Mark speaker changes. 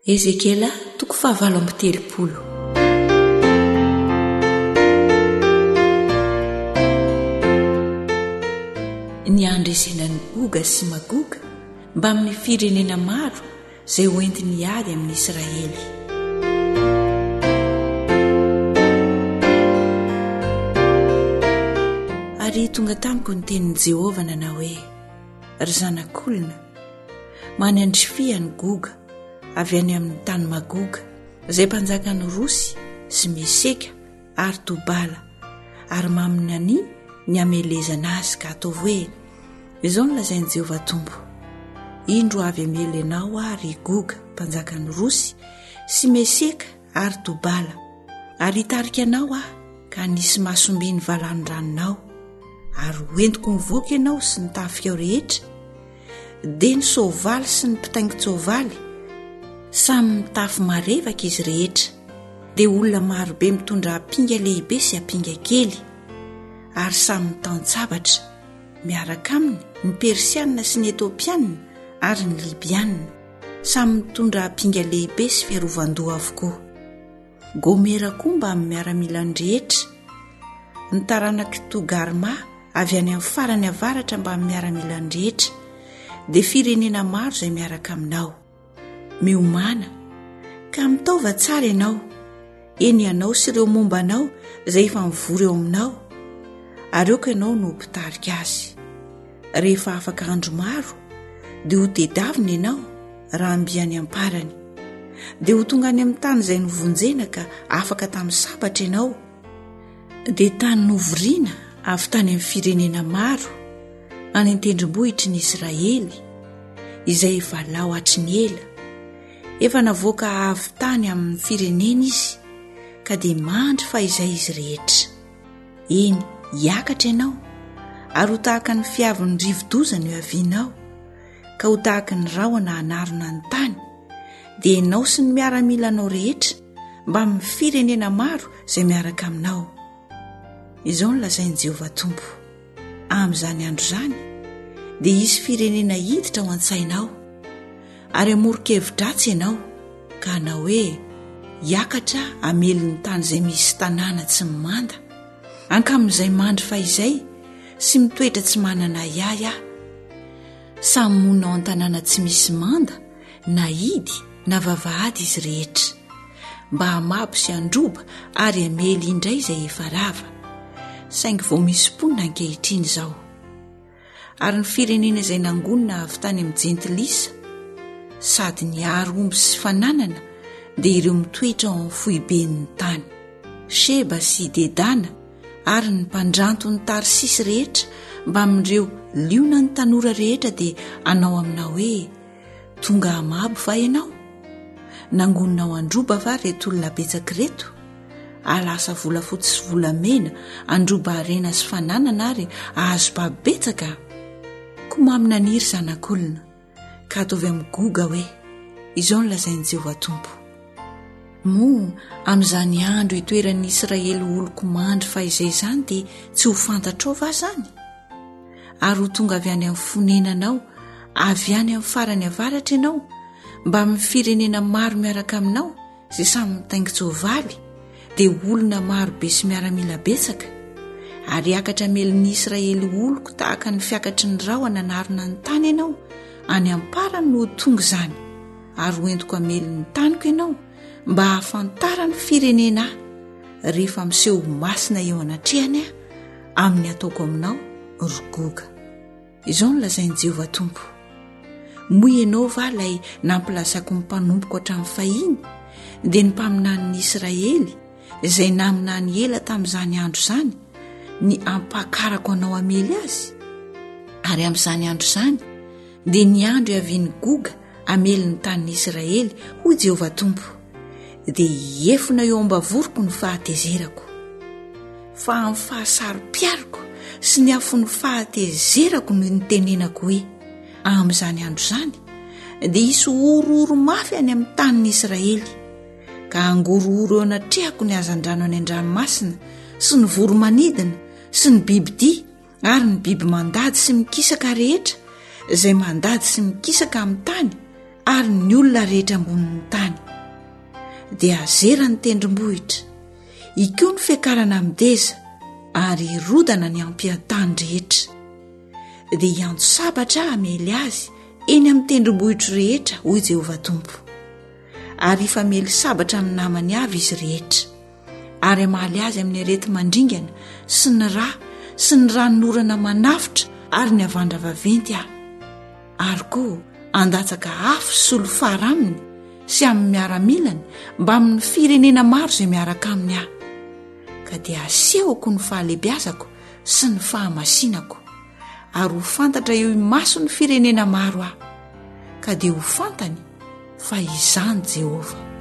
Speaker 1: Ezekela toko 7:30. Ny andresenany Goga sy Magoga mba amin'ny firenena maro izay hoentiny ady amin'ny Israely. Ary tonga tamiko ny tenin'i Jehovah nanao hoe: ry zanak'olona, manandrifia ny Goga avy any amin'ny tany Magoga, izay mpanjakany Rosy sy Meseka ary Tobala, ary maminany ny amelezana azy ka ataovy hoe: izao no lazain'i Jehovah Tompo, indro avy amely anao ary Goga mpanjakany Rosy sy Meseka ary Tobala, ary hitarika anao ka nisy mahasomby ny valan'ranonao, ary hoentiko mivoaka ianao sy ny tafika rehetra, dia ny soavaly sy ny mpitaingon-tsoavaly samy mitafy marevaka izy rehetra, dia olona marobe mitondra apinga lehibe sy apinga kely, ary samy mitan-tsabatra miaraka aminy ny Persianina sy ny Etiopianina ary ny Libianina, samy mitondra apinga lehibe sy fiarovan-doha avokoa. Gomera koa mba amin'ny miaramila ny rehetra, ny taranaky Togarma avy any amin'ny farany avaratra mba amin'ny miaramila ny rehetra, dia firenena maro izay miaraka aminao. Miomana ka mitaova tsara ianao, eny ianao sy ireo momba anao izay efa mivory eo aminao, ary eo ka ianao no mpitarika azy. Rehefa afaka andro maro dia ho tedavina ianao raha ambiany amparany, dia ho tonga any amin'ny tany izay novonjena ka afaka tamin'ny sabatra ianao, dia tany novoriana avy tany amin'ny firenena maro, any an-tendrombohitry ny Israely izay efa lao hatry ny ela, efa navoaka avy tany amin'ny firenena izy, ka dia mandry fa izay izy rehetra. Eny, hiakatra ianao, ary ho tahaka ny fiavin'ny rivodozana eo avianao, ka ho tahaka ny rahona hanarona ny tany, dia ianao sy ny miaramila anao rehetra mba amin'ny firenena maro izay miaraka aminao. Izao no lazain'i Jehovah Tompo. Amin'izany andro izany dia hisy firenena hiditra ao an-tsainao, ary amoro-kevitra-tsy ianao, ka hanao hoe: hiakatra amely ny tany izay misy tanàna tsy mimanda, ankamin'izay mandry fa izay sy mitoetra tsy manana iay, samy monina ao an-tanàna tsy misy manda na hidy na vavahady izy rehetra, mba hamabo sy handroba ary amely indray izay efa rava, saingy vao misy mponina ankehitriny izao. Ary ny firenena izay nangonina avy tany amin'ny jentilisa sady ny aromby sy fananana dia ireo mitoetra ao amin'ny foiben'ny tany, Sheba sy Dedana, ary ny mpandranto ny Tarsisy rehetra mba amin'ireo liona ny tanora rehetra dia anao aminao hoe: tonga hamabo va ianao? Nangonina ao androba va reto olona betsaka reto? Alasa volafotsy sy volamena, androba arena sy fananana ary ahazo babetsaka. Komamina niry zanak'olona, ka ataovy amin'ny Goga hoe: izao no lazain'i Jehovah Tompo. Moa amin'izany andro hitoeran'ny Israely oloko mandry fa izay izany dia tsy ho fantatrao va zany? Ary ho tonga avy any amin'ny fonenanao, avy any amin'ny farany avaratra ianao, mba amin'ny firenena maro miaraka aminao izay samy mitaingon-tsoavaly, dia olona maro be sy miaramila betsaka, ary hiakatra melin'ny Israely oloko tahaka ny fiakatry ny rahona narona ny tany ianao, any amparany no tonga izany, ary hoentiko amelin'ny taniko ianao mba hahafantarany firenena rehefa miseho masina eo anatrehany amin'ny ataoko aminao ry Goga. Izao no lazain'i Jehovah Tompo. Moa ianao va ilay nampilazako ny mpanompoka hatramin'ny fahiny, dia ny mpaminan'ny Israely izay naminany ela tamin'izany andro izany, ny ampakarako anao amely azy? Ary amin'izany andro izany dia ny andro iavian'ny Goga amely ny tanin'ny Israely ho Jehovah Tompo, dia hiefina eo ambavoriko ny fahatezerako, fa amin'ny fahasaro-piariko sy ny afon'ny fahatezerako no nitenenako hoe: amin'izany andro izany dia hisy orooro mafy any amin'ny tanin'ny Israely, ka angorooro eo anatrehako ny hazan-drano any an-dranomasina sy ny voromanidina sy ny bibidia ary ny biby mandady sy mikisaka rehetra izay mandady sy mikisaka amin'ny tany, ary ny olona rehetra ambonin'ny tany. dia azera ny tendrombohitra, ikoa ny fiakarana mideza ary rodana ny ampiantany rehetra. Dia hiantso sabatra hamely azy eny amin'ny tendrombohitra rehetra hoy Jehovah Tompo. Ary ifamely sabatra amin'ny namany avy izy rehetra, ary hamaly azy amin'ny arety mandringana sy ny rà sy ny ranon'orana manafitra ary ny avandra vaventy aho. Ary koa andatsaka afo sy solo fara aminy sy amin'ny miaramilany mba amin'ny firenena maro izay miaraka aminy aho. Ka dia asehoko ny fahalebiazako sy ny fahamasinako, ary ho fantatra eo imaso ny firenena maro aho, ka dia ho fantany fa izany Jehovah.